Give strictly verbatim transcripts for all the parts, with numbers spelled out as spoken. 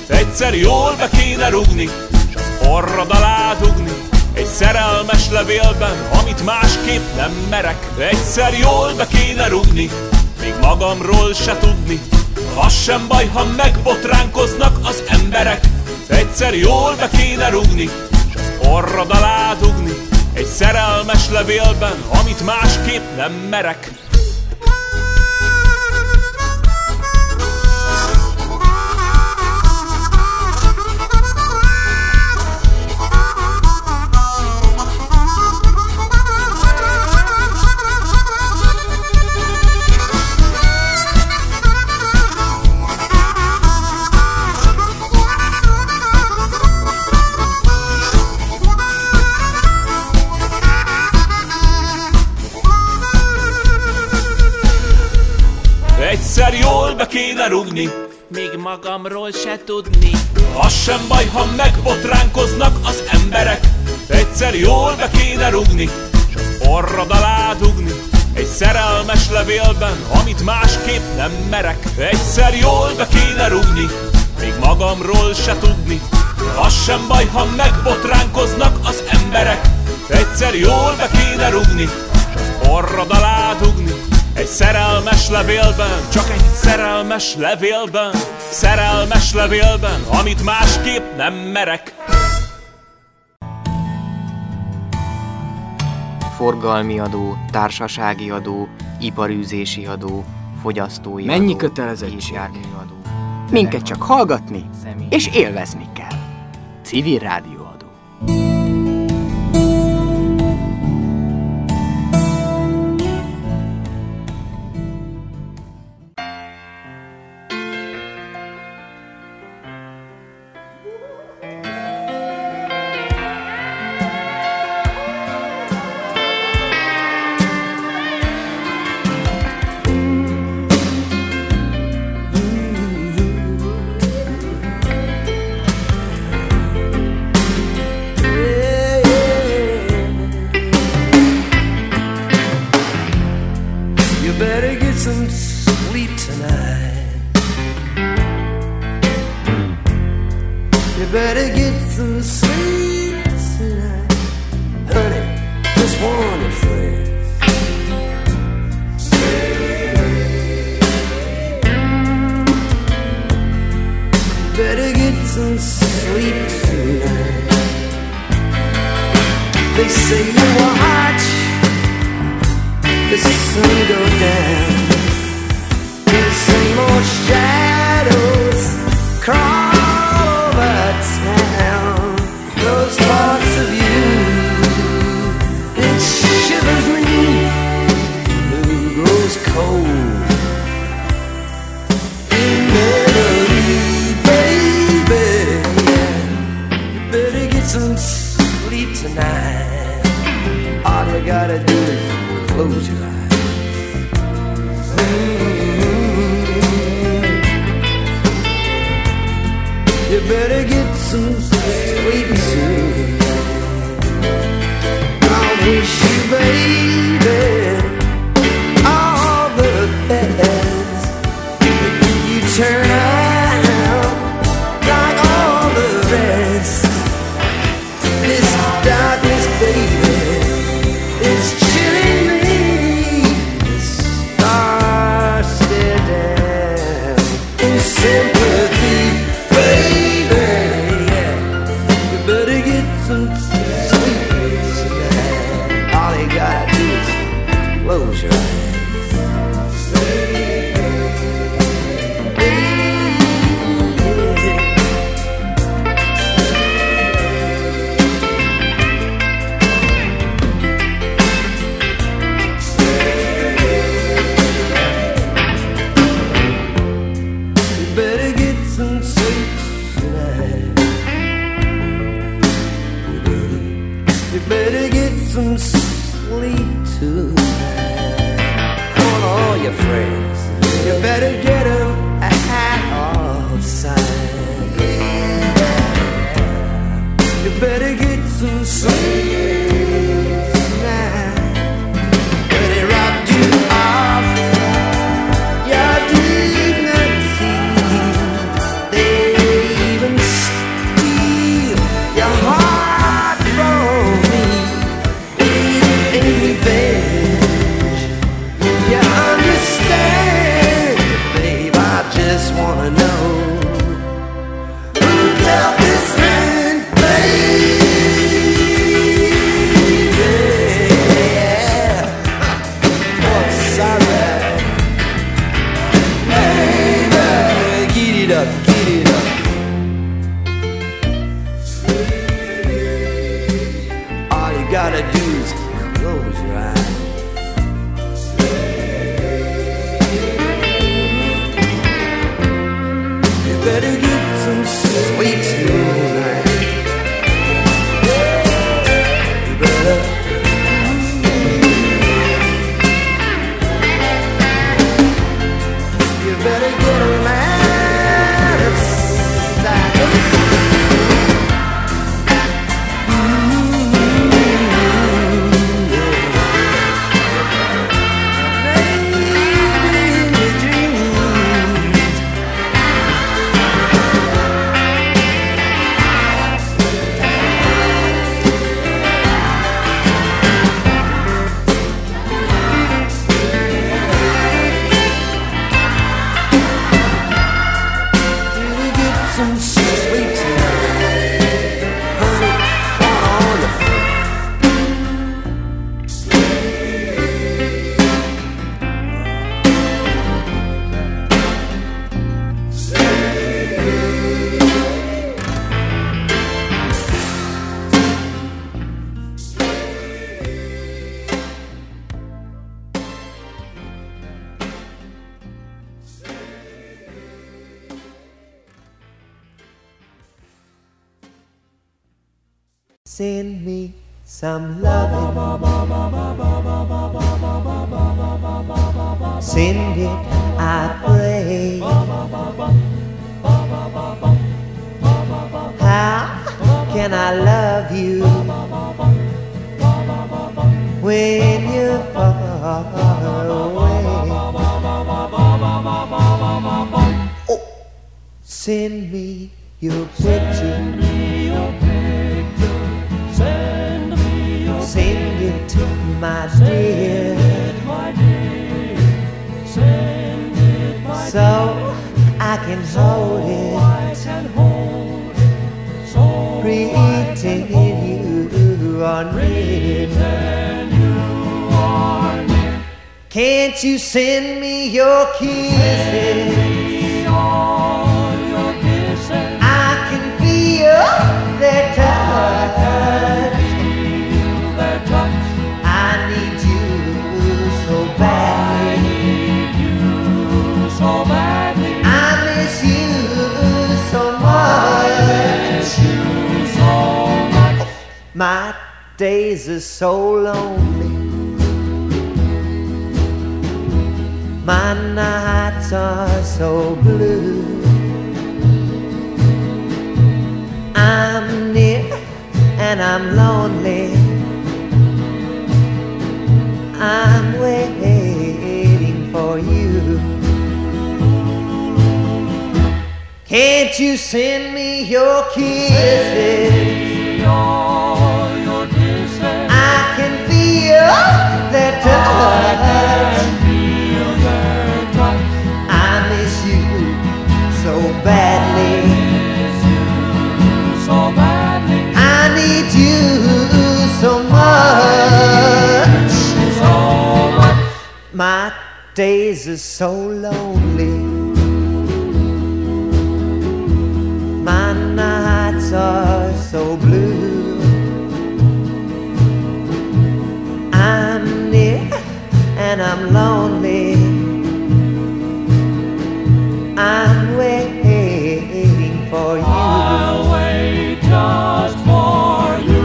Egyszer jól be kéne rugni, s az orrod alá dugni, egy szerelmes levélben, amit másképp nem merek. Egyszer jól be kéne rugni, még magamról se tudni, az sem baj, ha megbotránkoznak az emberek. Egyszer jól be kéne rugni, s az orrod alá dugni, egy szerelmes levélben, amit másképp nem merek. Egyszer jól be kéne rugni, még magamról se tudni, az sem baj, ha megbotránkoznak az emberek. Egyszer jól be kéne rugni, s az orrod alá dugni, egy szerelmes levélben, amit másképp nem merek. Egyszer jól be kéne rugni, még magamról se tudni, az sem baj, ha megbotránkoznak az emberek. Egyszer jól be kéne rugni, s az orrod alá dugni, egy szerelmes levélben, csak egy szerelmes levélben, szerelmes levélben, amit másképp nem merek. Forgalmi adó, társasági adó, iparűzési adó, fogyasztói adó. Mennyi kötelezettség? Minket csak hallgatni és élvezni kell. Civil rádióadó. Even close your eyes. You better get some sweet tonight. You better. You better get a man of style. Send me some loving. Send it, I pray. How can I love you when you're far away? Oh, send me your picture. Send it, my dear, so I can hold it, pretend you are near. Can't you send me your kisses? I can feel their touch. My days are so lonely. My nights are so blue. I'm near and I'm lonely. I'm waiting for you. Can't you send me your kisses? Their touch. I miss you so badly. I need you so much. My days are so lonely. My nights are so blue. I'm near and I'm lonely. I'm waiting for you. I'll wait just for you.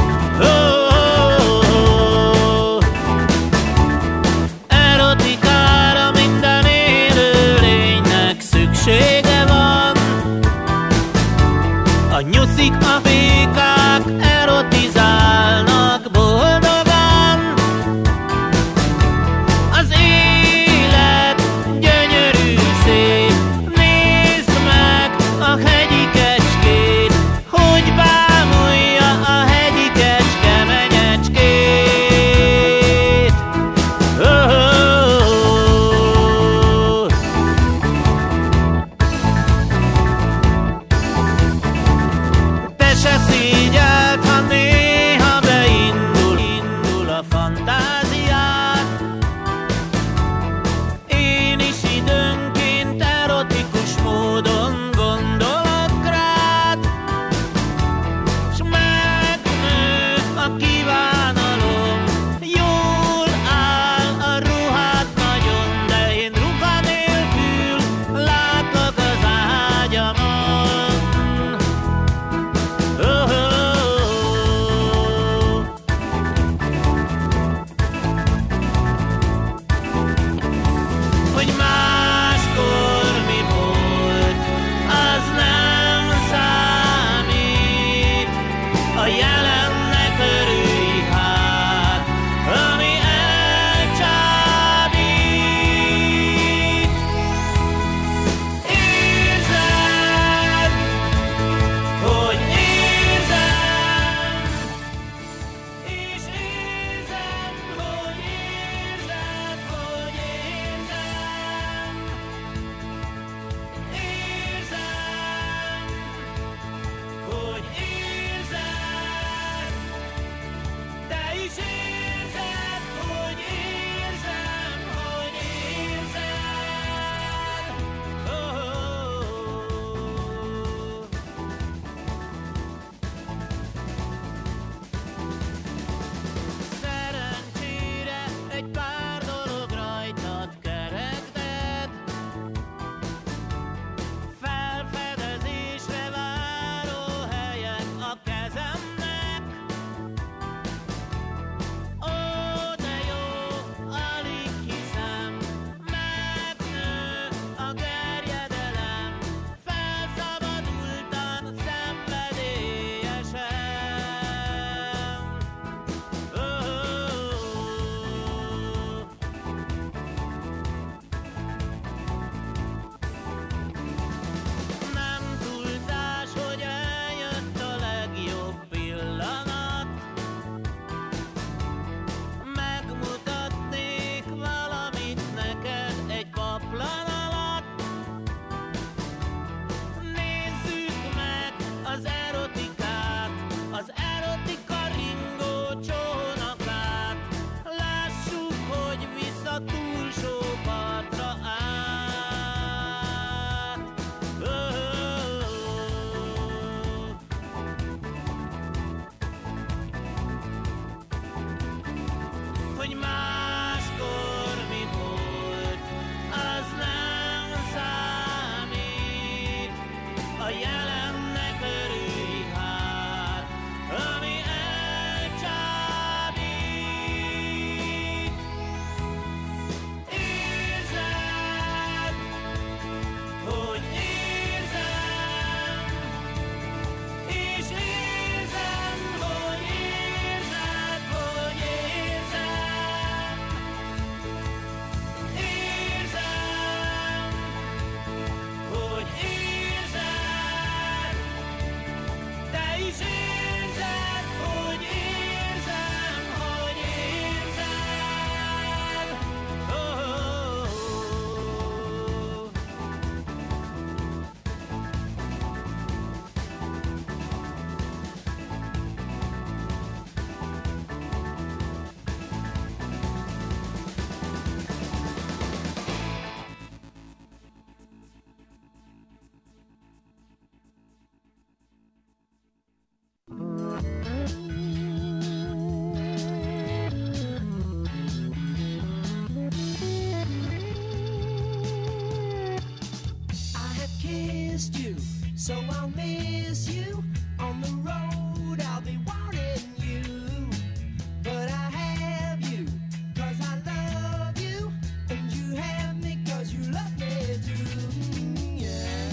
Erotika So I'll miss you on the road, I'll be wanting you, but I have you, cause I love you, and you have me cause you love me too, yeah.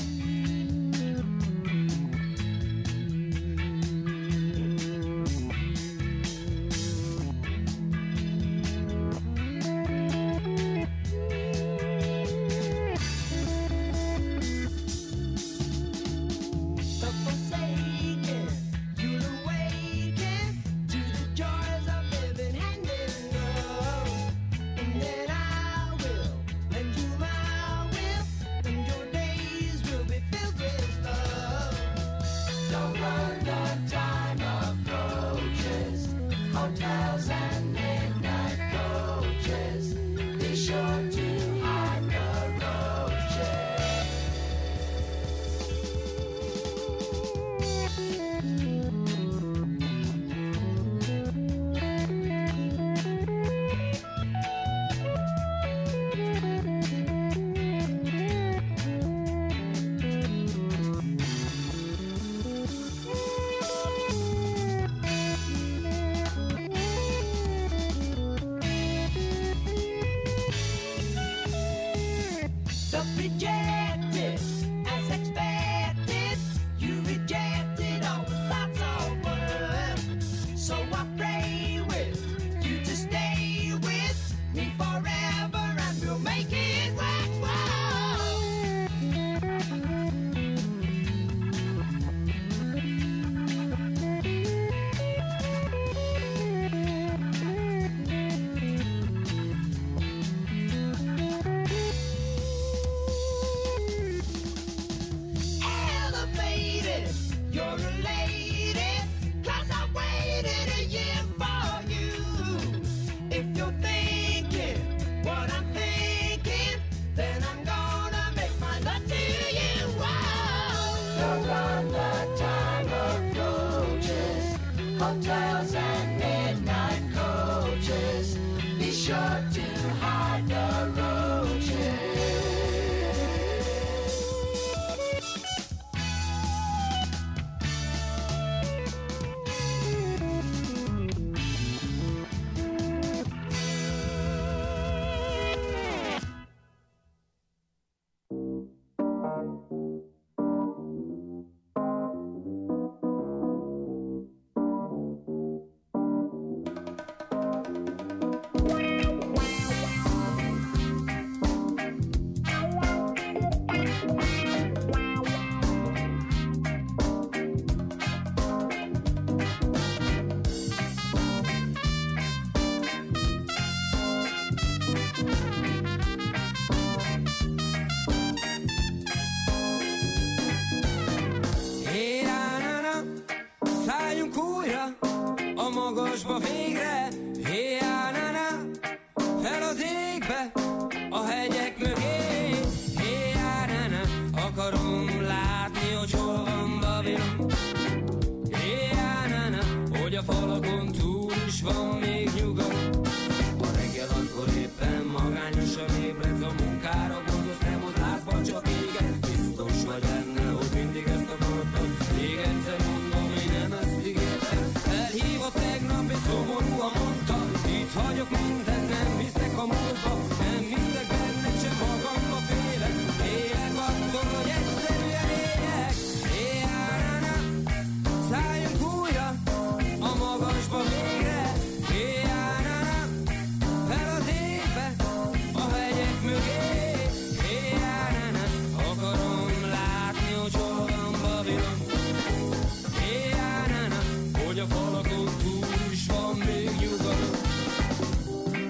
Hogy a falakon túl is van még nyugalom.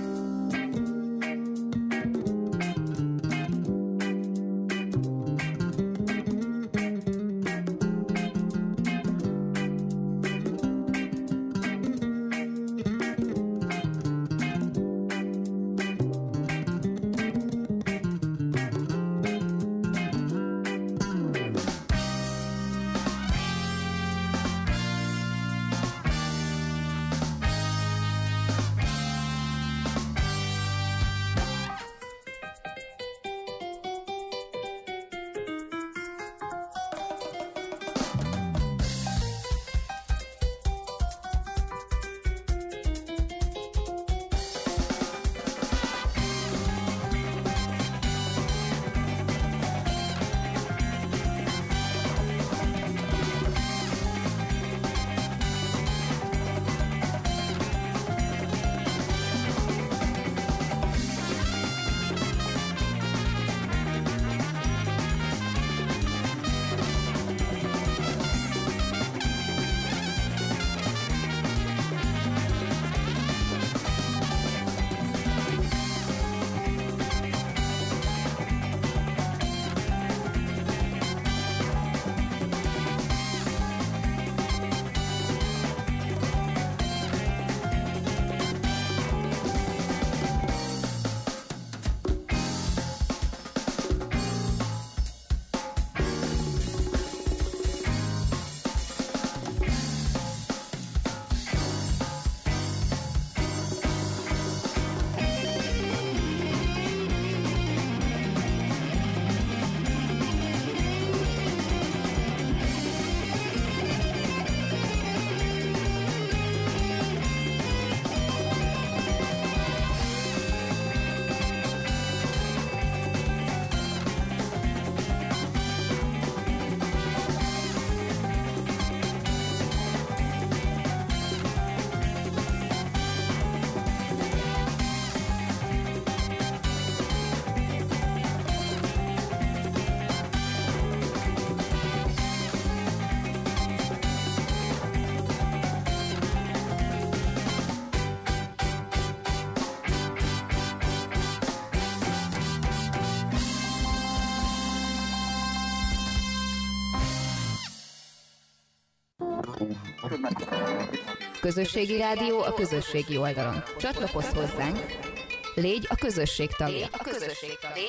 Közösségi rádió a közösségi oldalon. Csatlakozz hozzánk, légy a közösség tagja. A közösség tagja.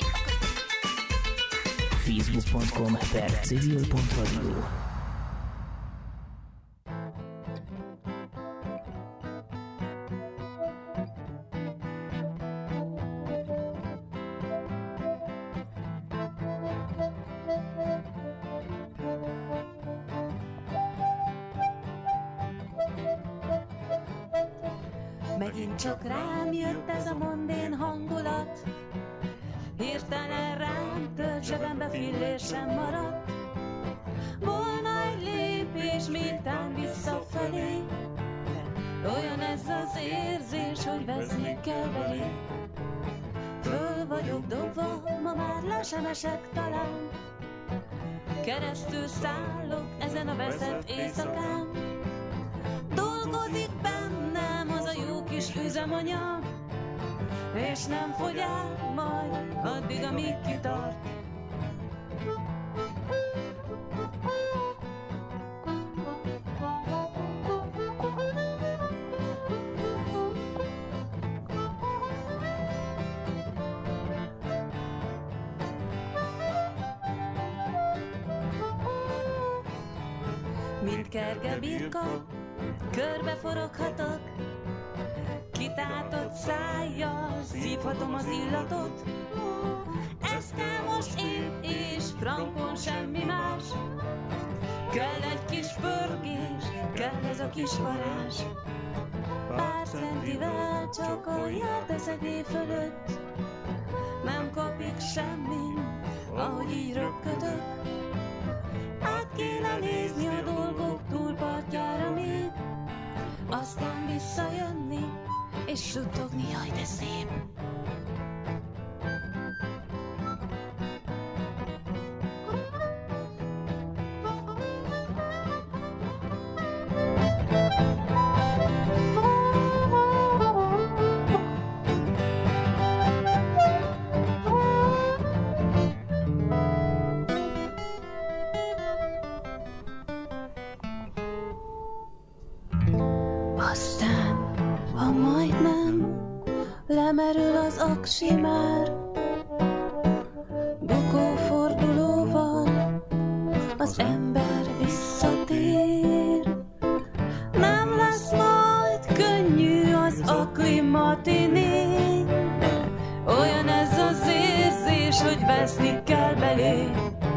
facebook pont com per civil pont radio. Megint csak rám jött ez a mondén hangulat, hirtelen rám tört, zsebembe fillér sem maradt. Volna egy lépés, mintán visszafelé, olyan ez az érzés, hogy veszni kell belé. Föl vagyok dobva, ma már le sem esek talán, keresztül szállok ezen a veszett éjszakán. Dolgozik bennem az a jó kis üzemanyag, és nem fogy el majd addig, amíg kitart. Mint kerge birka, körbe foroghatok, kitátott szájjal szívhatom az illatot. Ez kell most én, és frankon semmi más. Kell egy kis pörgés, kell ez a kis varázs. Pár centivel csak a járdeszegély fölött, nem kapik semmi, ahogy így röpködök. Át kéne nézni a dolgok túlpartjára még, aztán visszajönni, és suttogni, jaj de szép. Aztán, ha majdnem lemerül az aksi már, bukófordulóval az ember visszatér. Nem lesz majd könnyű az aklimatiné, olyan ez az érzés, hogy veszni kell belé.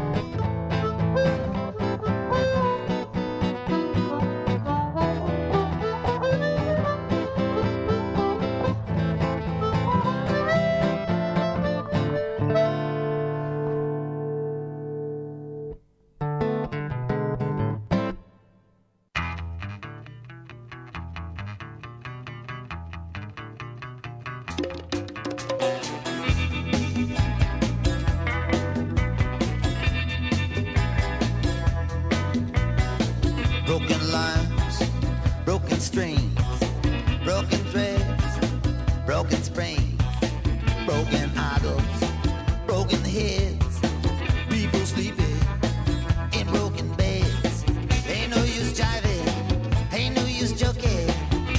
Broken lines, broken strings, broken threads, broken springs, broken idols, broken heads, people sleeping in broken beds. Ain't no use jiving, ain't no use joking,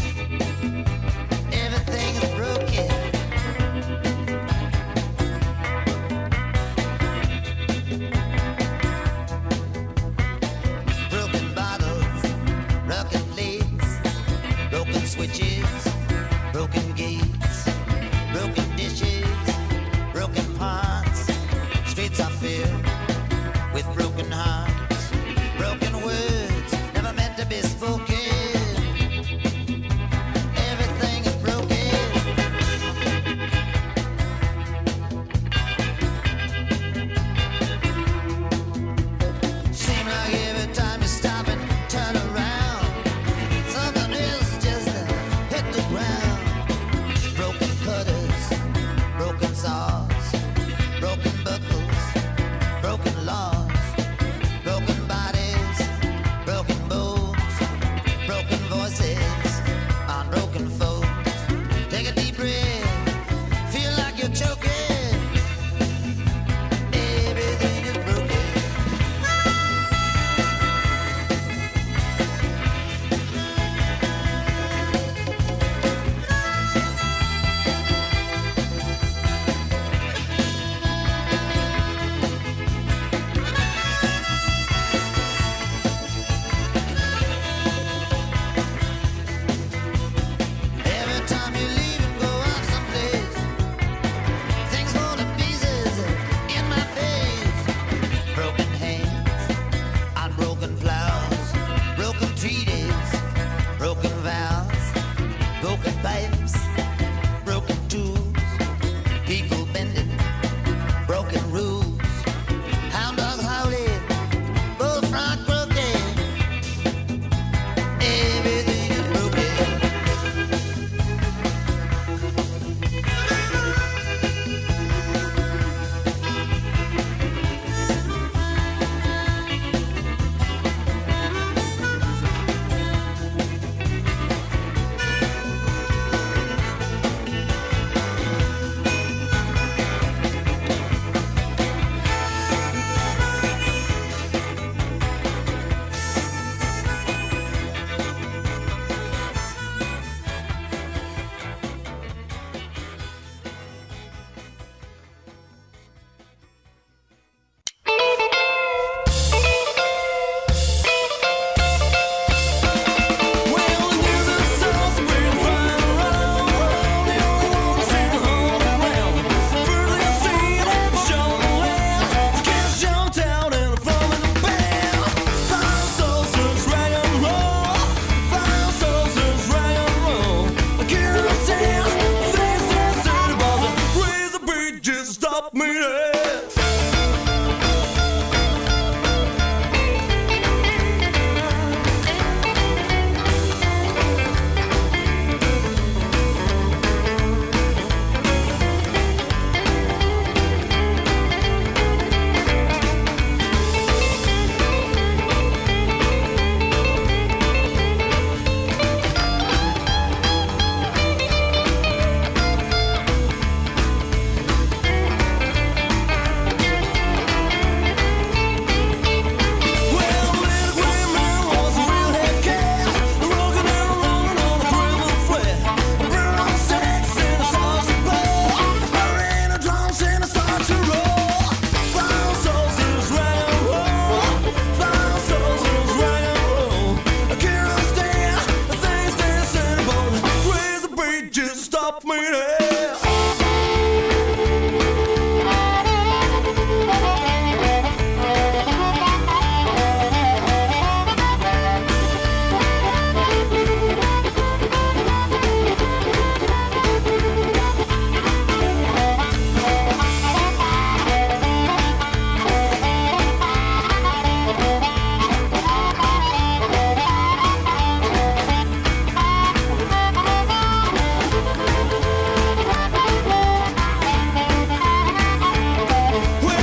everything is broken. Switches, broken gates, broken dishes, broken pots. Streets are filled with broken hearts, broken words never meant to be spoken. Everything is broken. Seem like every time you stop and turn around, something else just hit the ground. Broken cutters, broken saws, broken buckles, broken színe.